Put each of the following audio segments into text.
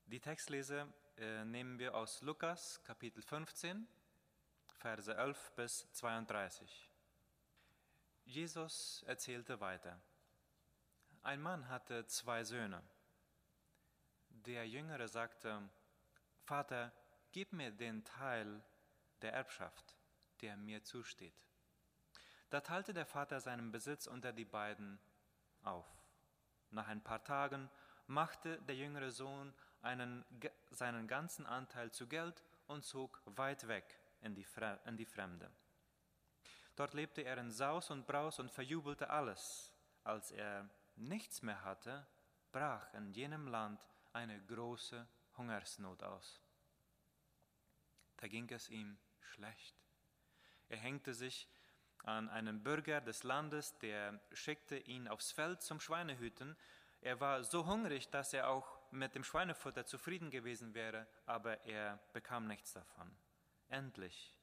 Die Textlese nehmen wir aus Lukas, Kapitel 15, Verse 11 bis 32. Jesus erzählte weiter. Ein Mann hatte 2 Söhne. Der Jüngere sagte, Vater, gib mir den Teil der Erbschaft, der mir zusteht. Da teilte der Vater seinen Besitz unter die beiden auf. Nach ein paar Tagen machte der jüngere Sohn seinen ganzen Anteil zu Geld und zog weit weg in die Fremde. Dort lebte er in Saus und Braus und verjubelte alles. Als er nichts mehr hatte, brach in jenem Land eine große Hungersnot aus. Da ging es ihm schlecht. Er hängte sich an einen Bürger des Landes, der schickte ihn aufs Feld zum Schweinehüten. Er war so hungrig, dass er auch mit dem Schweinefutter zufrieden gewesen wäre, aber er bekam nichts davon. Endlich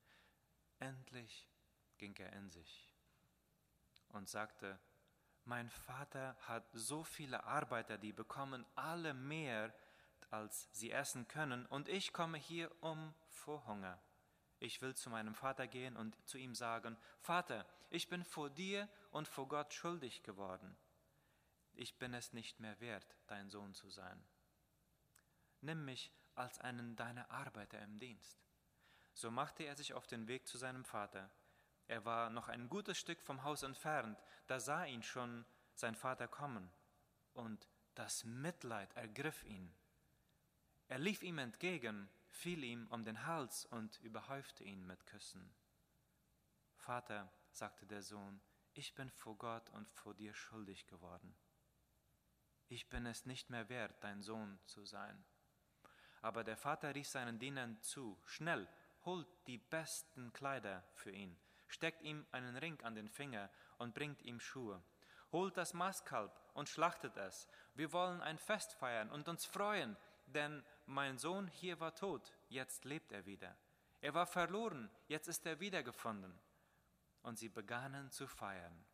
ging er in sich und sagte, mein Vater hat so viele Arbeiter, die bekommen alle mehr, als sie essen können, und ich komme hier vor Hunger. Ich will zu meinem Vater gehen und zu ihm sagen, Vater, ich bin vor dir und vor Gott schuldig geworden. Ich bin es nicht mehr wert, dein Sohn zu sein. Nimm mich als einen deiner Arbeiter im Dienst. So machte er sich auf den Weg zu seinem Vater. Er war noch ein gutes Stück vom Haus entfernt, da sah ihn schon sein Vater kommen, und das Mitleid ergriff ihn. Er lief ihm entgegen, fiel ihm um den Hals und überhäufte ihn mit Küssen. Vater, sagte der Sohn, ich bin vor Gott und vor dir schuldig geworden. Ich bin es nicht mehr wert, dein Sohn zu sein. Aber der Vater rief seinen Dienern zu, schnell, holt die besten Kleider für ihn, steckt ihm einen Ring an den Finger und bringt ihm Schuhe. Holt das Mastkalb und schlachtet es. Wir wollen ein Fest feiern und uns freuen, denn mein Sohn hier war tot, jetzt lebt er wieder. Er war verloren, jetzt ist er wiedergefunden. Und sie begannen zu feiern.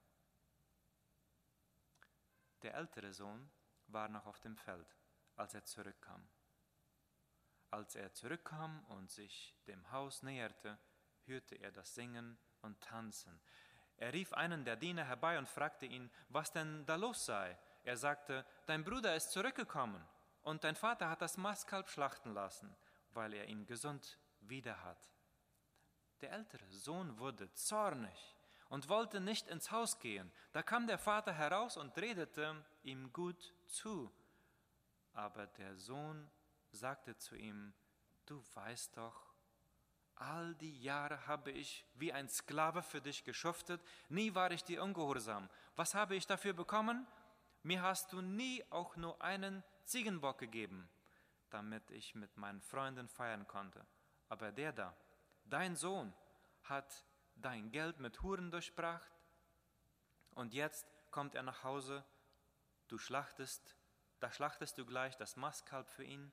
Der ältere Sohn war noch auf dem Feld, als er zurückkam. Als er zurückkam und sich dem Haus näherte, hörte er das Singen und Tanzen. Er rief einen der Diener herbei und fragte ihn, was denn da los sei. Er sagte, dein Bruder ist zurückgekommen und dein Vater hat das Mastkalb schlachten lassen, weil er ihn gesund wieder hat. Der ältere Sohn wurde zornig und wollte nicht ins Haus gehen. Da kam der Vater heraus und redete ihm gut zu. Aber der Sohn sagte zu ihm, du weißt doch, all die Jahre habe ich wie ein Sklave für dich geschuftet, nie war ich dir ungehorsam. Was habe ich dafür bekommen? Mir hast du nie auch nur einen Ziegenbock gegeben, damit ich mit meinen Freunden feiern konnte. Aber der da, dein Sohn, hat dein Geld mit Huren durchbracht und jetzt kommt er nach Hause, da schlachtest du gleich das Mastkalb für ihn?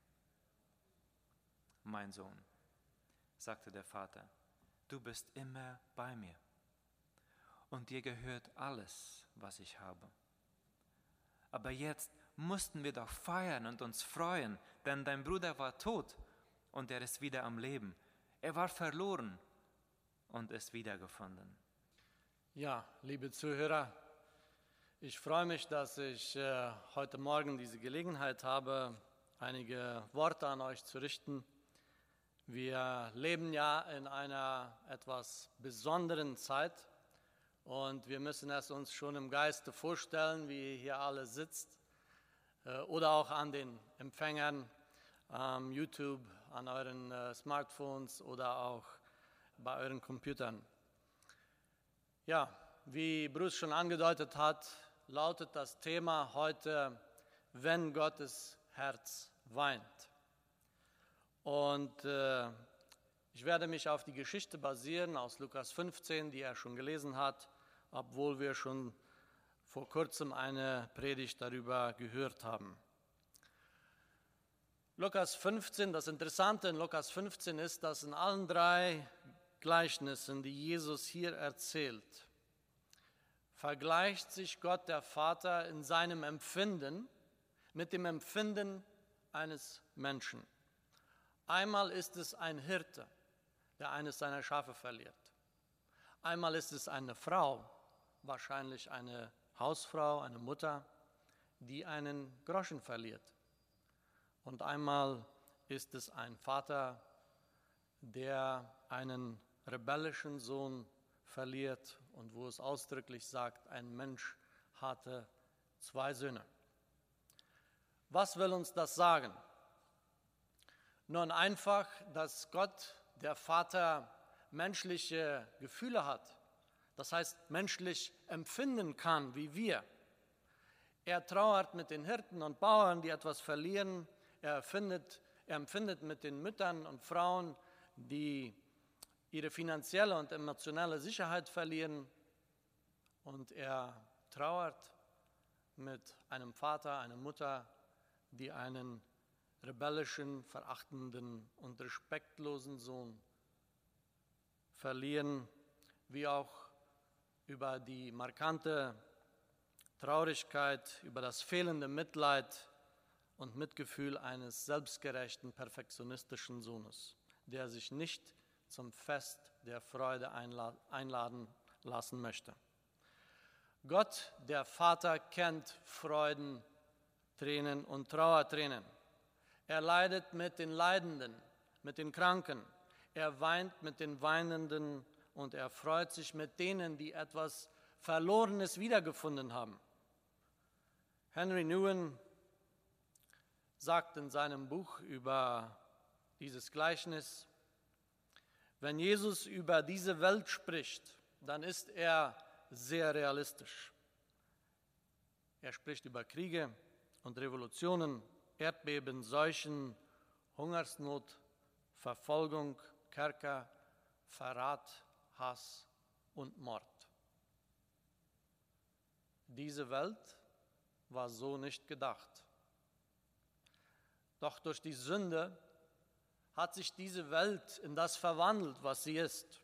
Mein Sohn, sagte der Vater, du bist immer bei mir und dir gehört alles, was ich habe. Aber jetzt mussten wir doch feiern und uns freuen, denn dein Bruder war tot und er ist wieder am Leben. Er war verloren und ist wiedergefunden. Ja, liebe Zuhörer, ich freue mich, dass ich heute Morgen diese Gelegenheit habe, einige Worte an euch zu richten. Wir leben ja in einer etwas besonderen Zeit und wir müssen es uns schon im Geiste vorstellen, wie ihr hier alle sitzt oder auch an den Empfängern, YouTube, an euren Smartphones oder auch bei euren Computern. Ja, wie Bruce schon angedeutet hat, lautet das Thema heute, wenn Gottes Herz weint. Und ich werde mich auf die Geschichte basieren aus Lukas 15, die er schon gelesen hat, obwohl wir schon vor kurzem eine Predigt darüber gehört haben. Lukas 15, das Interessante in Lukas 15 ist, dass in allen 3 Gleichnissen, die Jesus hier erzählt, vergleicht sich Gott der Vater in seinem Empfinden mit dem Empfinden eines Menschen. Einmal ist es ein Hirte, der eines seiner Schafe verliert. Einmal ist es eine Frau, wahrscheinlich eine Hausfrau, eine Mutter, die einen Groschen verliert. Und einmal ist es ein Vater, der einen rebellischen Sohn verliert und wo es ausdrücklich sagt, ein Mensch hatte 2 Söhne. Was will uns das sagen? Nun einfach, dass Gott, der Vater, menschliche Gefühle hat. Das heißt, menschlich empfinden kann wie wir. Er trauert mit den Hirten und Bauern, die etwas verlieren. Er empfindet mit den Müttern und Frauen, die ihre finanzielle und emotionale Sicherheit verlieren. Und er trauert mit einem Vater, einer Mutter, die einen rebellischen, verachtenden und respektlosen Sohn verlieren, wie auch über die markante Traurigkeit, über das fehlende Mitleid und Mitgefühl eines selbstgerechten, perfektionistischen Sohnes, der sich nicht zum Fest der Freude einladen lassen möchte. Gott, der Vater, kennt Freuden, Tränen und Trauertränen. Er leidet mit den Leidenden, mit den Kranken. Er weint mit den Weinenden und er freut sich mit denen, die etwas Verlorenes wiedergefunden haben. Henry Nouwen sagt in seinem Buch über dieses Gleichnis, wenn Jesus über diese Welt spricht, dann ist er sehr realistisch. Er spricht über Kriege und Revolutionen, Erdbeben, Seuchen, Hungersnot, Verfolgung, Kerker, Verrat, Hass und Mord. Diese Welt war so nicht gedacht. Doch durch die Sünde hat sich diese Welt in das verwandelt, was sie ist.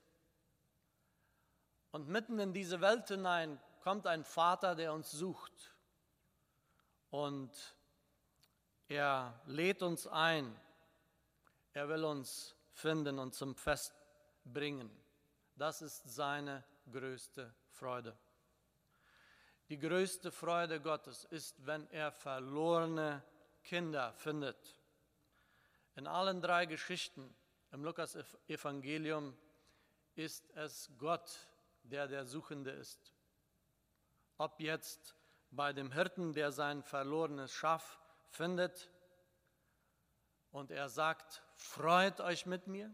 Und mitten in diese Welt hinein kommt ein Vater, der uns sucht. Und er lädt uns ein. Er will uns finden und zum Fest bringen. Das ist seine größte Freude. Die größte Freude Gottes ist, wenn er verlorene Kinder findet. In allen 3 Geschichten im Lukas-Evangelium ist es Gott, der Suchende ist. Ob jetzt bei dem Hirten, der sein verlorenes Schaf findet und er sagt, freut euch mit mir.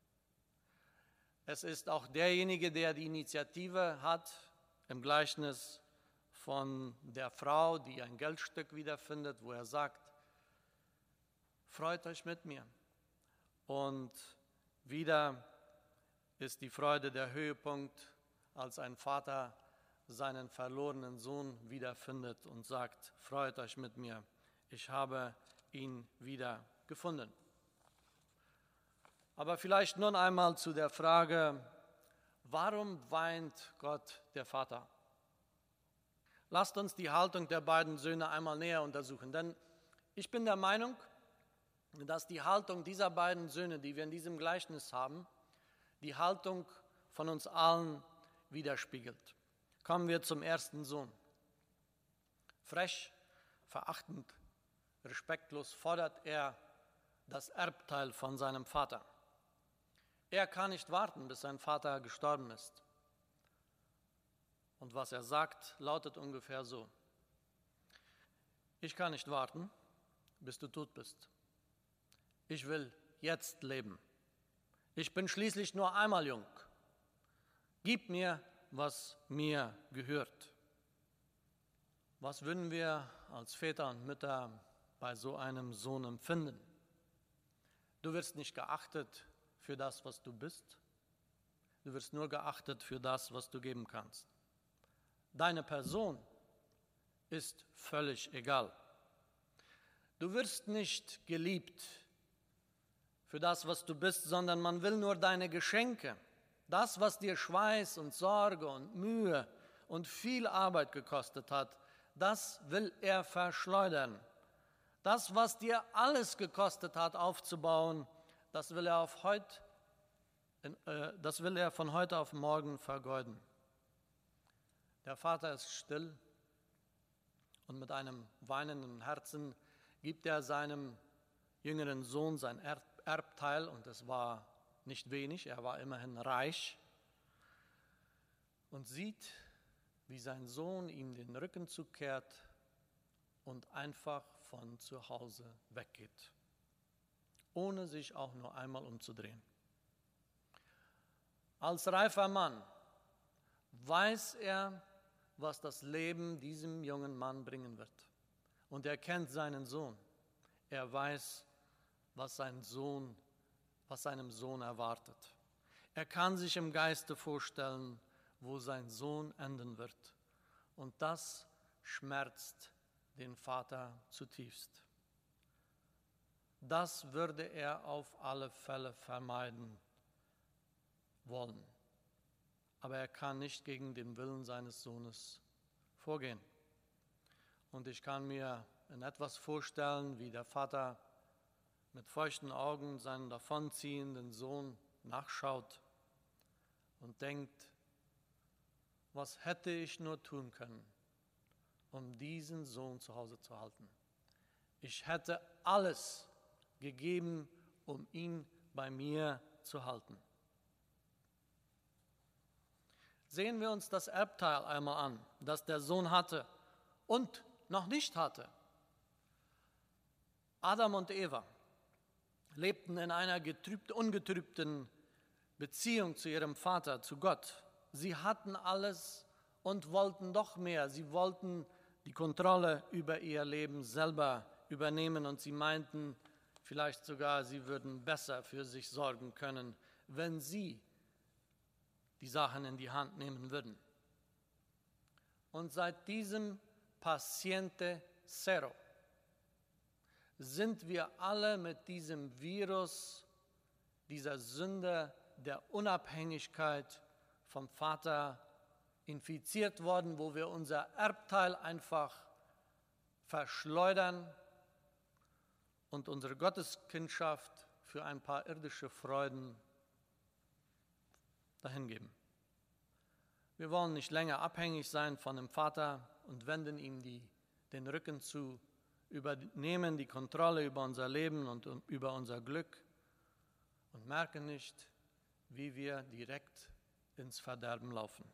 Es ist auch derjenige, der die Initiative hat, im Gleichnis von der Frau, die ein Geldstück wiederfindet, wo er sagt, freut euch mit mir. Und wieder ist die Freude der Höhepunkt, als ein Vater seinen verlorenen Sohn wiederfindet und sagt, freut euch mit mir, ich habe ihn wieder gefunden. Aber vielleicht nun einmal zu der Frage, warum weint Gott, der Vater? Lasst uns die Haltung der beiden Söhne einmal näher untersuchen, denn ich bin der Meinung, dass die Haltung dieser beiden Söhne, die wir in diesem Gleichnis haben, die Haltung von uns allen widerspiegelt. Kommen wir zum ersten Sohn. Frech, verachtend, respektlos fordert er das Erbteil von seinem Vater. Er kann nicht warten, bis sein Vater gestorben ist. Und was er sagt, lautet ungefähr so: Ich kann nicht warten, bis du tot bist. Ich will jetzt leben. Ich bin schließlich nur einmal jung. Gib mir, was mir gehört. Was würden wir als Väter und Mütter bei so einem Sohn empfinden? Du wirst nicht geachtet für das, was du bist. Du wirst nur geachtet für das, was du geben kannst. Deine Person ist völlig egal. Du wirst nicht geliebt für das, was du bist, sondern man will nur deine Geschenke, das, was dir Schweiß und Sorge und Mühe und viel Arbeit gekostet hat, das will er verschleudern. Das, was dir alles gekostet hat, aufzubauen, das will er von heute auf morgen vergeuden. Der Vater ist still und mit einem weinenden Herzen gibt er seinem jüngeren Sohn sein Erbteil, und es war nicht wenig, er war immerhin reich, und sieht, wie sein Sohn ihm den Rücken zukehrt und einfach von zu Hause weggeht, ohne sich auch nur einmal umzudrehen. Als reifer Mann weiß er, was das Leben diesem jungen Mann bringen wird. Und er kennt seinen Sohn. Er weiß, was seinem Sohn erwartet. Er kann sich im Geiste vorstellen, wo sein Sohn enden wird. Und das schmerzt den Vater zutiefst. Das würde er auf alle Fälle vermeiden wollen. Aber er kann nicht gegen den Willen seines Sohnes vorgehen. Und ich kann mir in etwas vorstellen, wie der Vater mit feuchten Augen seinen davonziehenden Sohn nachschaut und denkt, was hätte ich nur tun können, um diesen Sohn zu Hause zu halten? Ich hätte alles gegeben, um ihn bei mir zu halten. Sehen wir uns das Erbteil einmal an, das der Sohn hatte und noch nicht hatte. Adam und Eva lebten in einer ungetrübten Beziehung zu ihrem Vater, zu Gott. Sie hatten alles und wollten doch mehr. Sie wollten die Kontrolle über ihr Leben selber übernehmen und sie meinten vielleicht sogar, sie würden besser für sich sorgen können, wenn sie die Sachen in die Hand nehmen würden. Und seit diesem Paciente Cero sind wir alle mit diesem Virus, dieser Sünde der Unabhängigkeit vom Vater infiziert worden, wo wir unser Erbteil einfach verschleudern und unsere Gotteskindschaft für ein paar irdische Freuden dahingeben. Wir wollen nicht länger abhängig sein von dem Vater und wenden ihm den Rücken zu, übernehmen die Kontrolle über unser Leben und über unser Glück und merken nicht, wie wir direkt ins Verderben laufen.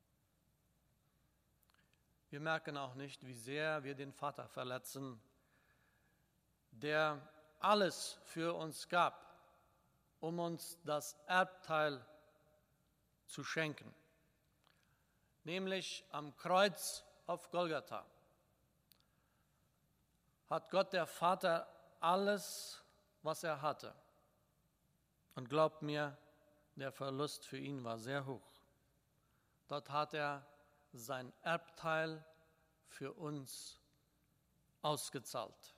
Wir merken auch nicht, wie sehr wir den Vater verletzen, der alles für uns gab, um uns das Erbteil zu schenken, nämlich am Kreuz auf Golgatha hat Gott der Vater alles, was er hatte. Und glaubt mir, der Verlust für ihn war sehr hoch. Dort hat er sein Erbteil für uns ausgezahlt.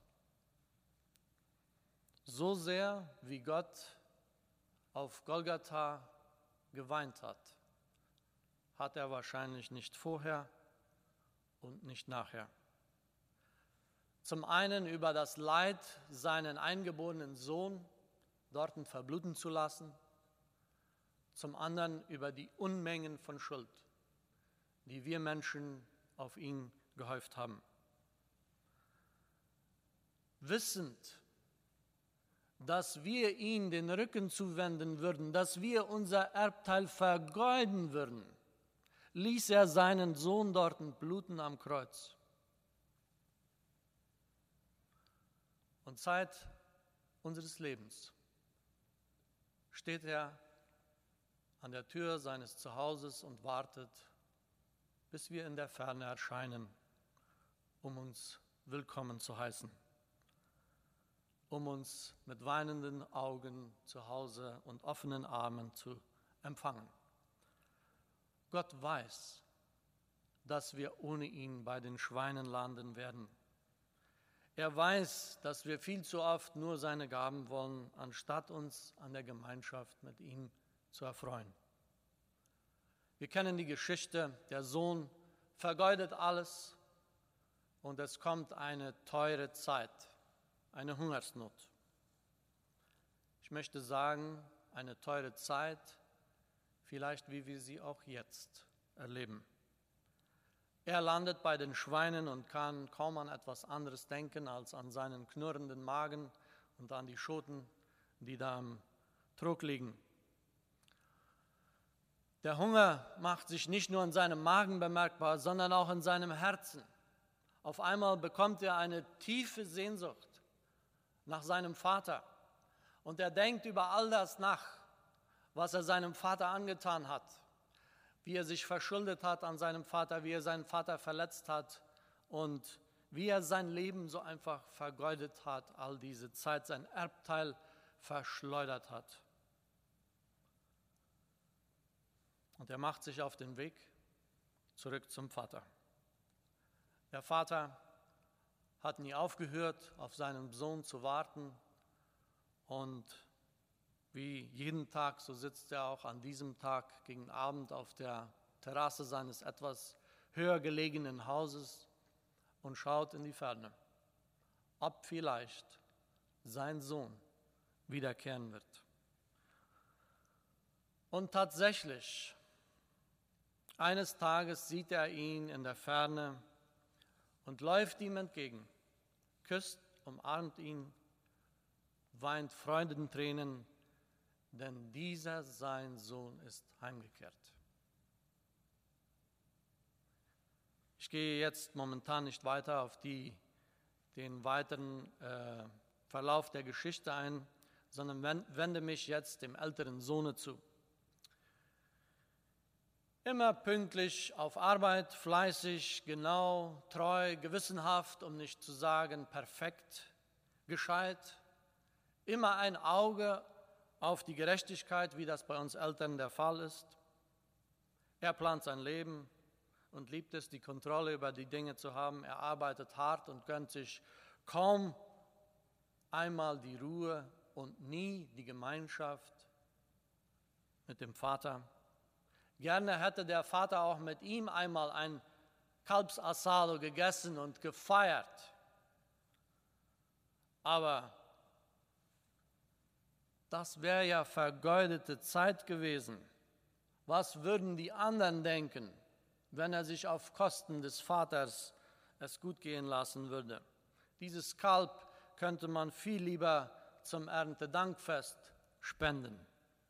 So sehr, wie Gott auf Golgatha geweint hat er wahrscheinlich nicht vorher und nicht nachher. Zum einen über das Leid, seinen eingeborenen Sohn dort verbluten zu lassen, zum anderen über die Unmengen von Schuld, die wir Menschen auf ihn gehäuft haben. Wissend, dass wir ihm den Rücken zuwenden würden, dass wir unser Erbteil vergeuden würden, ließ er seinen Sohn dort bluten am Kreuz. Und Zeit unseres Lebens steht er an der Tür seines Zuhauses und wartet, bis wir in der Ferne erscheinen, um uns willkommen zu heißen, um uns mit weinenden Augen zu Hause und offenen Armen zu empfangen. Gott weiß, dass wir ohne ihn bei den Schweinen landen werden. Er weiß, dass wir viel zu oft nur seine Gaben wollen, anstatt uns an der Gemeinschaft mit ihm zu erfreuen. Wir kennen die Geschichte, der Sohn vergeudet alles und es kommt eine teure Zeit, eine Hungersnot. Ich möchte sagen, eine teure Zeit, vielleicht wie wir sie auch jetzt erleben. Er landet bei den Schweinen und kann kaum an etwas anderes denken als an seinen knurrenden Magen und an die Schoten, die da am Trog liegen. Der Hunger macht sich nicht nur in seinem Magen bemerkbar, sondern auch in seinem Herzen. Auf einmal bekommt er eine tiefe Sehnsucht nach seinem Vater. Und er denkt über all das nach, was er seinem Vater angetan hat, wie er sich verschuldet hat an seinem Vater, wie er seinen Vater verletzt hat und wie er sein Leben so einfach vergeudet hat, all diese Zeit, sein Erbteil verschleudert hat. Und er macht sich auf den Weg zurück zum Vater. Der Vater hat nie aufgehört, auf seinen Sohn zu warten. Und wie jeden Tag, so sitzt er auch an diesem Tag gegen Abend auf der Terrasse seines etwas höher gelegenen Hauses und schaut in die Ferne, ob vielleicht sein Sohn wiederkehren wird. Und tatsächlich, eines Tages sieht er ihn in der Ferne und läuft ihm entgegen, küsst, umarmt ihn, weint Freudentränen, denn dieser sein Sohn ist heimgekehrt. Ich gehe jetzt momentan nicht weiter auf den weiteren Verlauf der Geschichte ein, sondern wende mich jetzt dem älteren Sohne zu. Immer pünktlich auf Arbeit, fleißig, genau, treu, gewissenhaft, um nicht zu sagen perfekt, gescheit. Immer ein Auge auf die Gerechtigkeit, wie das bei uns Eltern der Fall ist. Er plant sein Leben und liebt es, die Kontrolle über die Dinge zu haben. Er arbeitet hart und gönnt sich kaum einmal die Ruhe und nie die Gemeinschaft mit dem Vater. Gerne hätte der Vater auch mit ihm einmal ein Kalbsassado gegessen und gefeiert. Aber das wäre ja vergeudete Zeit gewesen. Was würden die anderen denken, wenn er sich auf Kosten des Vaters es gut gehen lassen würde? Dieses Kalb könnte man viel lieber zum Erntedankfest spenden.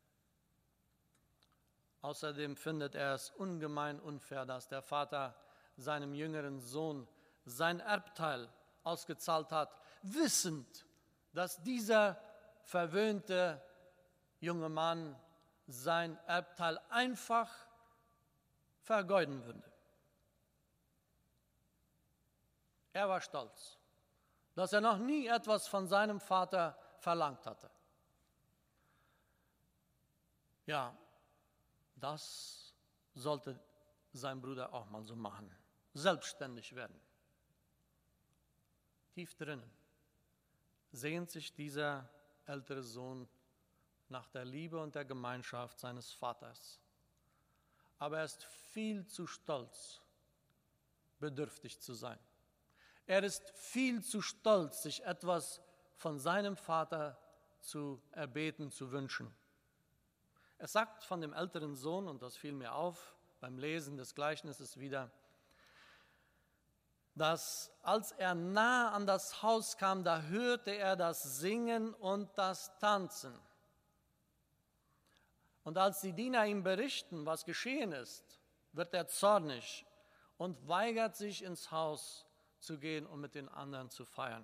Außerdem findet er es ungemein unfair, dass der Vater seinem jüngeren Sohn sein Erbteil ausgezahlt hat, wissend, dass dieser verwöhnte junge Mann sein Erbteil einfach vergeuden würde. Er war stolz, dass er noch nie etwas von seinem Vater verlangt hatte. Ja, das sollte sein Bruder auch mal so machen, selbstständig werden. Tief drinnen sehnt sich dieser ältere Sohn nach der Liebe und der Gemeinschaft seines Vaters. Aber er ist viel zu stolz, bedürftig zu sein. Er ist viel zu stolz, sich etwas von seinem Vater zu erbeten, zu wünschen. Er sagt von dem älteren Sohn, und das fiel mir auf beim Lesen des Gleichnisses wieder, dass als er nah an das Haus kam, da hörte er das Singen und das Tanzen. Und als die Diener ihm berichten, was geschehen ist, wird er zornig und weigert sich, ins Haus zu gehen und mit den anderen zu feiern.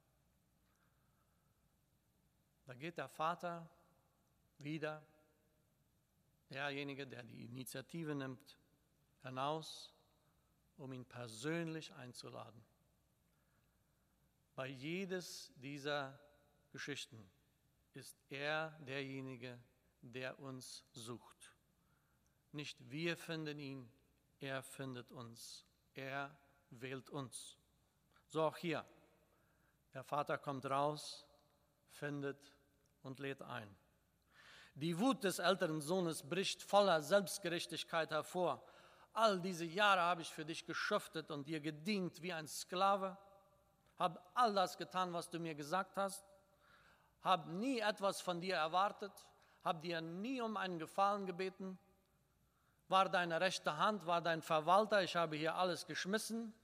Da geht der Vater wieder, derjenige, der die Initiative nimmt, hinaus, um ihn persönlich einzuladen. Bei jedes dieser Geschichten ist er derjenige, der uns sucht. Nicht wir finden ihn, er findet uns. Er wählt uns. So auch hier. Der Vater kommt raus, findet und lädt ein. Die Wut des älteren Sohnes bricht voller Selbstgerechtigkeit hervor. All diese Jahre habe ich für dich geschuftet und dir gedient wie ein Sklave. habe all das getan, was du mir gesagt hast, habe nie etwas von dir erwartet, habe dir nie um einen Gefallen gebeten, war deine rechte Hand, war dein Verwalter, ich habe hier alles geschmissen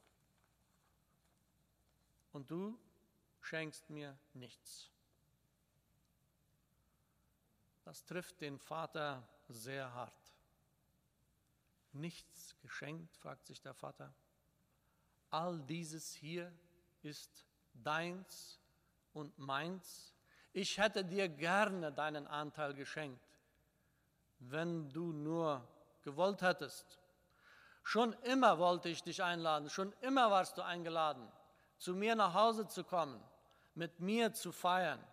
und du schenkst mir nichts. Das trifft den Vater sehr hart. Nichts geschenkt, fragt sich der Vater. All dieses hier ist deins und meins. Ich hätte dir gerne deinen Anteil geschenkt, wenn du nur gewollt hättest. Schon immer wollte ich dich einladen, schon immer warst du eingeladen, zu mir nach Hause zu kommen, mit mir zu feiern.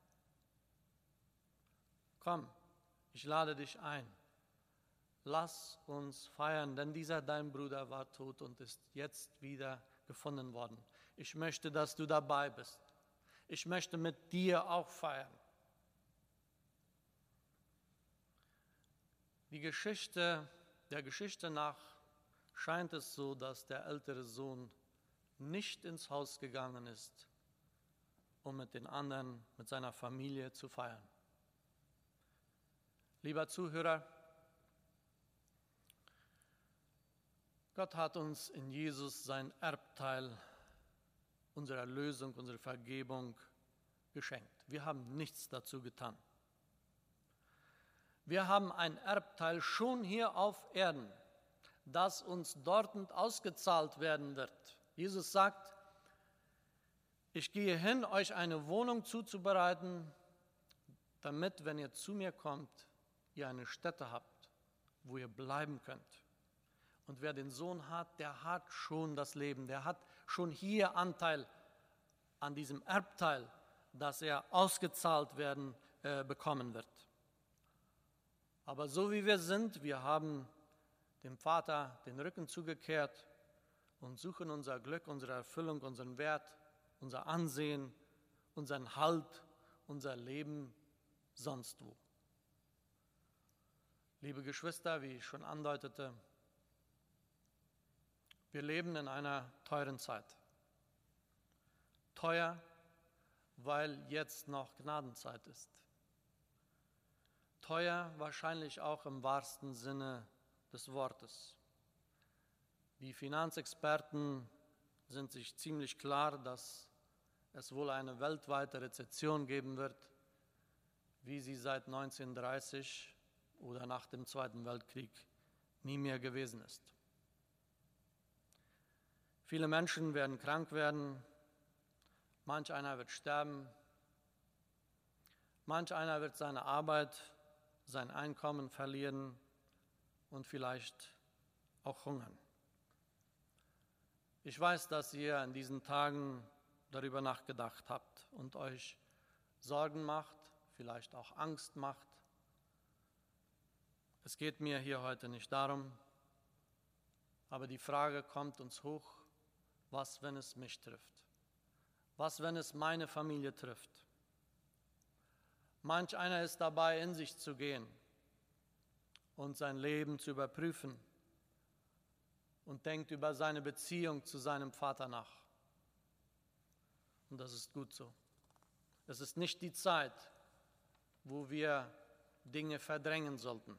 Komm, ich lade dich ein. Lass uns feiern, denn dieser dein Bruder war tot und ist jetzt wieder gefunden worden. Ich möchte, dass du dabei bist. Ich möchte mit dir auch feiern. Der Geschichte nach scheint es so, dass der ältere Sohn nicht ins Haus gegangen ist, um mit den anderen, mit seiner Familie zu feiern. Lieber Zuhörer, Gott hat uns in Jesus sein Erbteil, unsere Erlösung, unsere Vergebung geschenkt. Wir haben nichts dazu getan. Wir haben ein Erbteil schon hier auf Erden, das uns dort ausgezahlt werden wird. Jesus sagt, ich gehe hin, euch eine Wohnung zuzubereiten, damit, wenn ihr zu mir kommt, ihr eine Stätte habt, wo ihr bleiben könnt. Und wer den Sohn hat, der hat schon das Leben, der hat schon hier Anteil an diesem Erbteil, das er ausgezahlt werden bekommen wird. Aber so wie wir sind, wir haben dem Vater den Rücken zugekehrt und suchen unser Glück, unsere Erfüllung, unseren Wert, unser Ansehen, unseren Halt, unser Leben sonst wo. Liebe Geschwister, wie ich schon andeutete, wir leben in einer teuren Zeit. Teuer, weil jetzt noch Gnadenzeit ist. Teuer wahrscheinlich auch im wahrsten Sinne des Wortes. Die Finanzexperten sind sich ziemlich klar, dass es wohl eine weltweite Rezession geben wird, wie sie seit 1930 oder nach dem Zweiten Weltkrieg nie mehr gewesen ist. Viele Menschen werden krank werden, manch einer wird sterben, manch einer wird seine Arbeit, sein Einkommen verlieren und vielleicht auch hungern. Ich weiß, dass ihr in diesen Tagen darüber nachgedacht habt und euch Sorgen macht, vielleicht auch Angst macht. Es geht mir hier heute nicht darum, aber die Frage kommt uns hoch, was, wenn es mich trifft? Was, wenn es meine Familie trifft? Manch einer ist dabei, in sich zu gehen und sein Leben zu überprüfen und denkt über seine Beziehung zu seinem Vater nach. Und das ist gut so. Es ist nicht die Zeit, wo wir Dinge verdrängen sollten.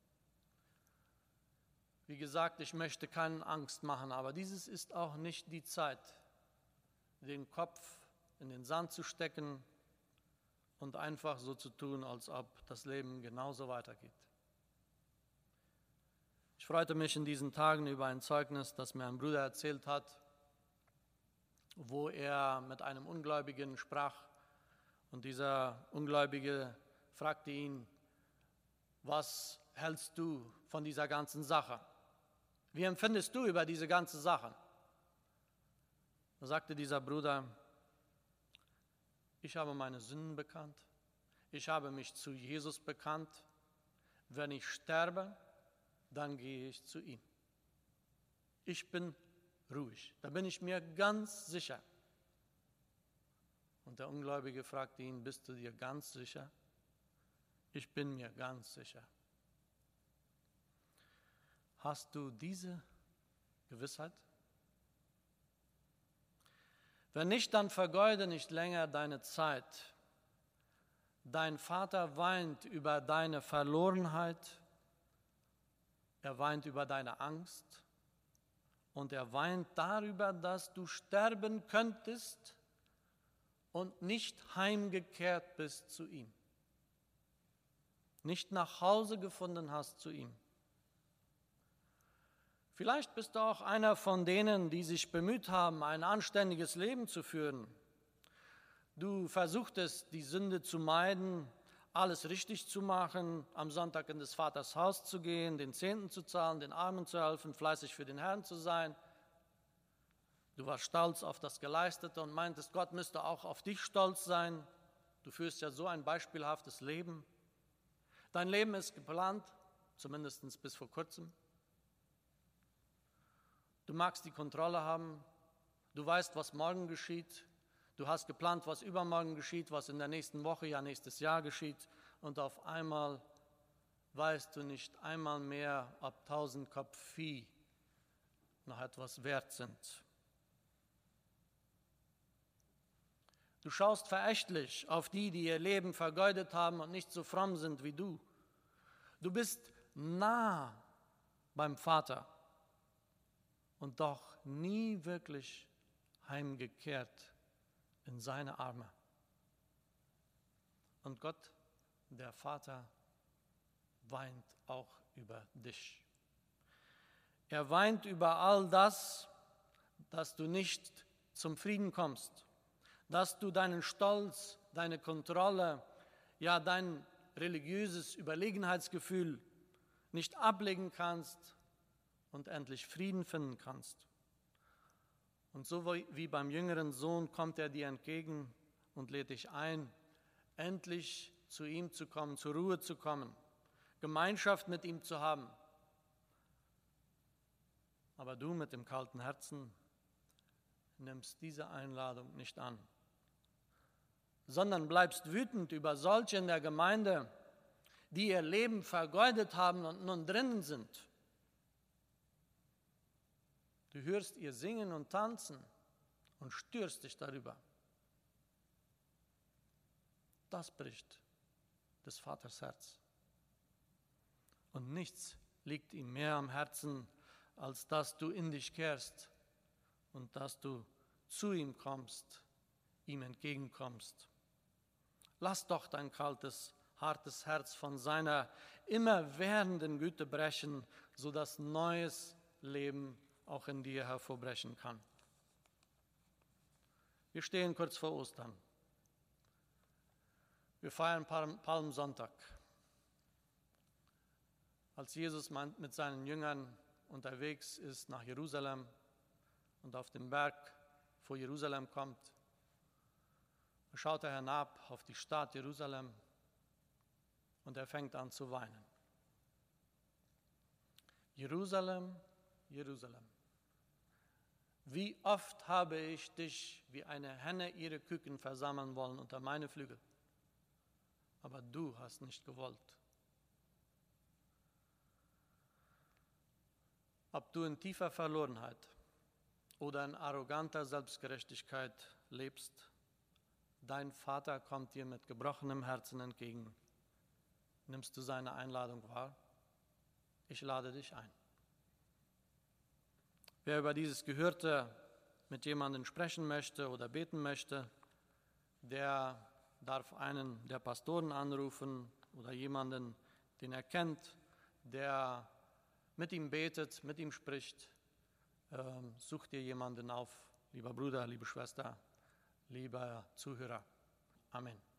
Wie gesagt, ich möchte keinen Angst machen, aber dieses ist auch nicht die Zeit, den Kopf in den Sand zu stecken und einfach so zu tun, als ob das Leben genauso weitergeht. Ich freute mich in diesen Tagen über ein Zeugnis, das mir ein Bruder erzählt hat, wo er mit einem Ungläubigen sprach und dieser Ungläubige fragte ihn, was hältst du von dieser ganzen Sache? Wie empfindest du über diese ganze Sache? Da sagte dieser Bruder, ich habe meine Sünden bekannt, ich habe mich zu Jesus bekannt, wenn ich sterbe, dann gehe ich zu ihm. Ich bin ruhig, da bin ich mir ganz sicher. Und der Ungläubige fragte ihn, bist du dir ganz sicher? Ich bin mir ganz sicher. Hast du diese Gewissheit? Wenn nicht, dann vergeude nicht länger deine Zeit. Dein Vater weint über deine Verlorenheit, er weint über deine Angst und er weint darüber, dass du sterben könntest und nicht heimgekehrt bist zu ihm, nicht nach Hause gefunden hast zu ihm. Vielleicht bist du auch einer von denen, die sich bemüht haben, ein anständiges Leben zu führen. Du versuchtest, die Sünde zu meiden, alles richtig zu machen, am Sonntag in des Vaters Haus zu gehen, den Zehnten zu zahlen, den Armen zu helfen, fleißig für den Herrn zu sein. Du warst stolz auf das Geleistete und meintest, Gott müsste auch auf dich stolz sein. Du führst ja so ein beispielhaftes Leben. Dein Leben ist geplant, zumindest bis vor kurzem. Du magst die Kontrolle haben, du weißt, was morgen geschieht, du hast geplant, was übermorgen geschieht, was in der nächsten Woche, ja nächstes Jahr geschieht und auf einmal weißt du nicht einmal mehr, ob 1000 Kopf Vieh noch etwas wert sind. Du schaust verächtlich auf die, die ihr Leben vergeudet haben und nicht so fromm sind wie du. Du bist nah beim Vater und doch nie wirklich heimgekehrt in seine Arme. Und Gott, der Vater, weint auch über dich. Er weint über all das, dass du nicht zum Frieden kommst, dass du deinen Stolz, deine Kontrolle, ja dein religiöses Überlegenheitsgefühl nicht ablegen kannst und endlich Frieden finden kannst. Und so wie beim jüngeren Sohn kommt er dir entgegen und lädt dich ein, endlich zu ihm zu kommen, zur Ruhe zu kommen, Gemeinschaft mit ihm zu haben. Aber du mit dem kalten Herzen nimmst diese Einladung nicht an, sondern bleibst wütend über solche in der Gemeinde, die ihr Leben vergeudet haben und nun drinnen sind. Du hörst ihr singen und tanzen und störst dich darüber. Das bricht des Vaters Herz. Und nichts liegt ihm mehr am Herzen, als dass du in dich kehrst und dass du zu ihm kommst, ihm entgegenkommst. Lass doch dein kaltes, hartes Herz von seiner immerwährenden Güte brechen, sodass neues Leben auch in dir hervorbrechen kann. Wir stehen kurz vor Ostern. Wir feiern Palmsonntag. Als Jesus mit seinen Jüngern unterwegs ist nach Jerusalem und auf den Berg vor Jerusalem kommt, schaut er hinab auf die Stadt Jerusalem und er fängt an zu weinen. Jerusalem, Jerusalem, wie oft habe ich dich wie eine Henne ihre Küken versammeln wollen unter meine Flügel, aber du hast nicht gewollt. Ob du in tiefer Verlorenheit oder in arroganter Selbstgerechtigkeit lebst, dein Vater kommt dir mit gebrochenem Herzen entgegen. Nimmst du seine Einladung wahr? Ich lade dich ein. Wer über dieses Gehörte mit jemandem sprechen möchte oder beten möchte, der darf einen der Pastoren anrufen oder jemanden, den er kennt, der mit ihm betet, mit ihm spricht. Such dir jemanden auf, lieber Bruder, liebe Schwester, lieber Zuhörer. Amen.